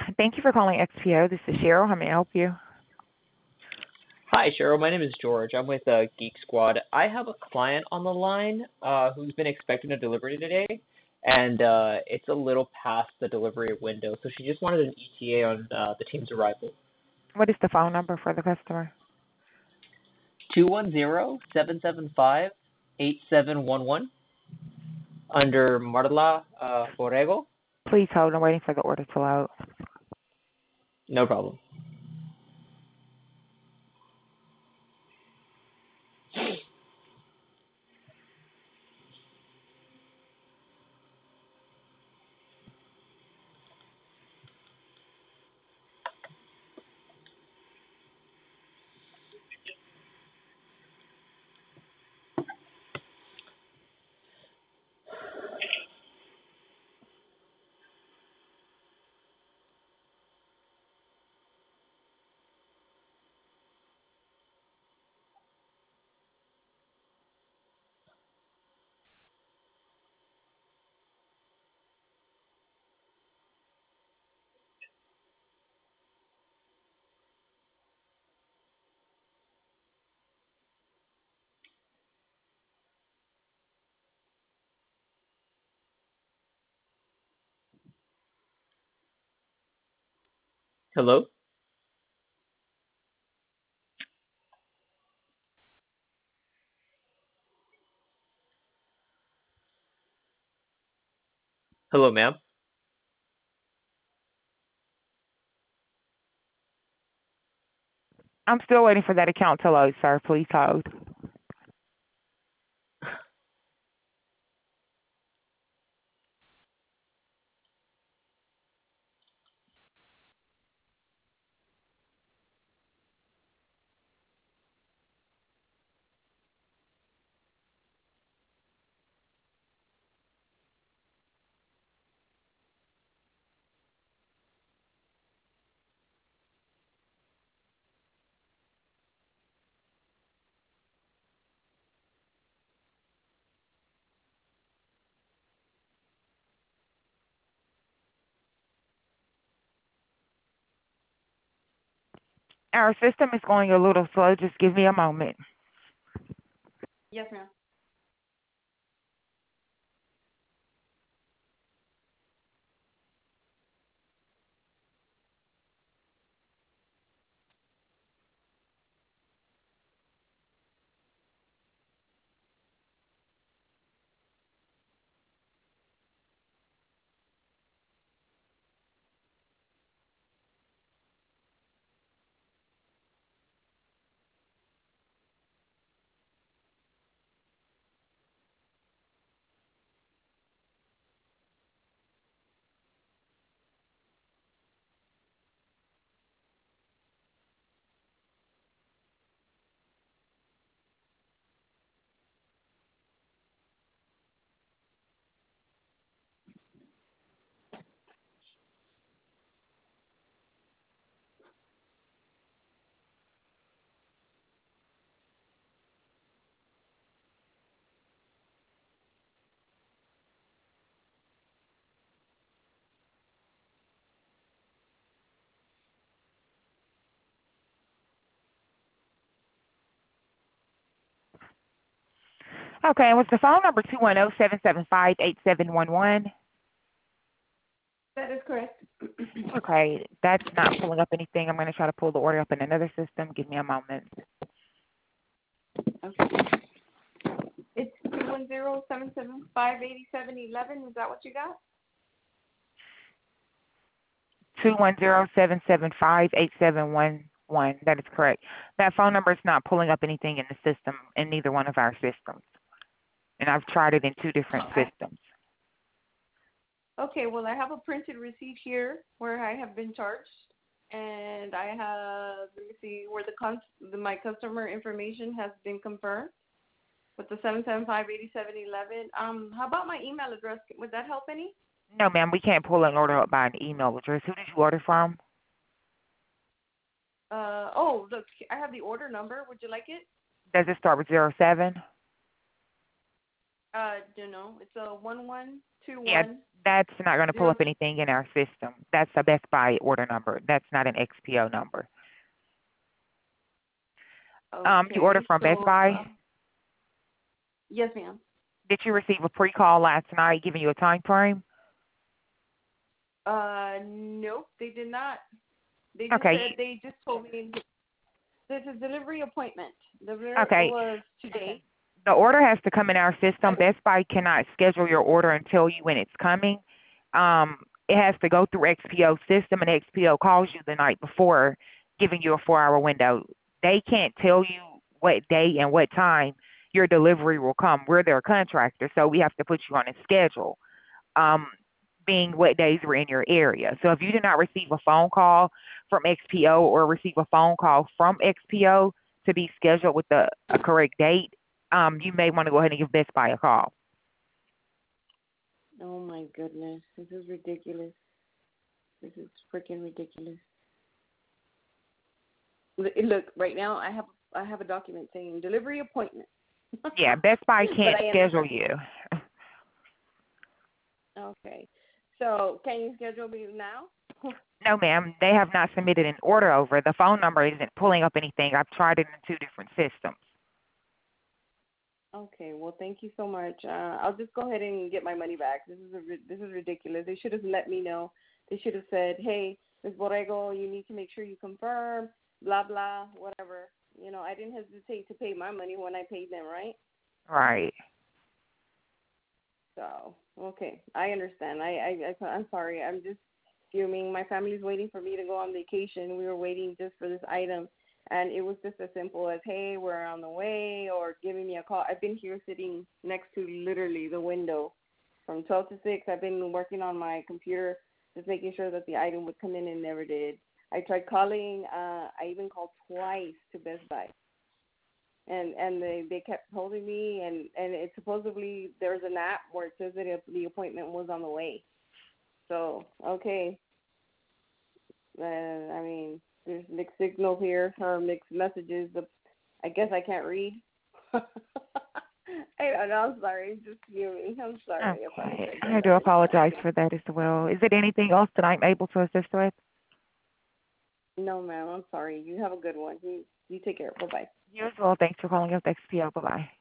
Thank you for calling XPO. This is Cheryl. How may I help you? Hi, Cheryl. My name is George. I'm with Geek Squad. I have a client on the line who's been expecting a delivery today, and it's a little past the delivery window, so she just wanted an ETA on the team's arrival. What is the phone number for the customer? 210-775-8711 under Marla Borrego. Please hold. I'm waiting for the order to load. No problem. Hello? Hello, ma'am. I'm still waiting for that account to load, sir. Please hold. Our system is going a little slow. Just give me a moment. Yes, ma'am. Okay, and was the phone number 210-775-8711? That is correct. Okay, that's not pulling up anything. I'm going to try to pull the order up in another system. Give me a moment. Okay. It's 210-775-8711. Is that what you got? 210-775-8711. That is correct. That phone number is not pulling up anything in the system, in neither one of our systems. And I've tried it in two different systems. Okay, well, I have a printed receipt here where I have been charged, and I have, let me see, where my customer information has been confirmed with the 775-8711. How about my email address? Would that help any? No, ma'am, we can't pull an order up by an email address. Who did you order from? Look, I have the order number. Would you like it? Does it start with 07? No, it's a 1121. Yeah, that's not going to pull Zero. up anything in our system. That's a Best Buy order number. That's not an XPO number. You ordered Okay, from Best so Buy. yes, ma'am. Did you receive a pre-call last night giving you a time frame? Nope, they did not. They just Okay. said they just told me there's a delivery appointment. The delivery Okay. was today. The order has to come in our system. Best Buy cannot schedule your order and tell you when it's coming. It has to go through XPO system, and XPO calls you the night before, giving you a 4-hour window. They can't tell you what day and what time your delivery will come. We're their contractor, so we have to put you on a schedule, being what days we're in your area. So if you do not receive a phone call from XPO or receive a phone call from XPO to be scheduled with a correct date, you may want to go ahead and give Best Buy a call. Oh my goodness, this is ridiculous. This is freaking ridiculous. Look, right now I have a document saying delivery appointment. Yeah, Best Buy can't schedule you. Okay, so can you schedule me now? No, ma'am. They have not submitted an order over. The phone number isn't pulling up anything. I've tried it in 2 different systems. Okay, well, thank you so much. I'll just go ahead and get my money back. This is ridiculous. They should have let me know. They should have said, hey, Ms. Borrego, you need to make sure you confirm, blah, blah, whatever. You know, I didn't hesitate to pay my money when I paid them, right? Right. So, okay, I understand. I'm sorry. I'm just fuming. My family's waiting for me to go on vacation. We were waiting just for this item. And it was just as simple as, hey, we're on the way, or giving me a call. I've been here sitting next to literally the window from 12 to 6. I've been working on my computer, just making sure that the item would come in, and never did. I tried calling. I even called twice to Best Buy. And they kept holding me, and it supposedly there's an app where it says that the appointment was on the way. So, okay. I mean, there's mixed signal here, or mixed messages. I guess I can't read. I don't know. I'm sorry. Just fuming. I'm sorry. Okay. I do apologize for that as well. Is it anything else that I'm able to assist with? No, ma'am. I'm sorry. You have a good one. You take care. Bye-bye. You as well. Thanks for calling us XPO. Bye-bye.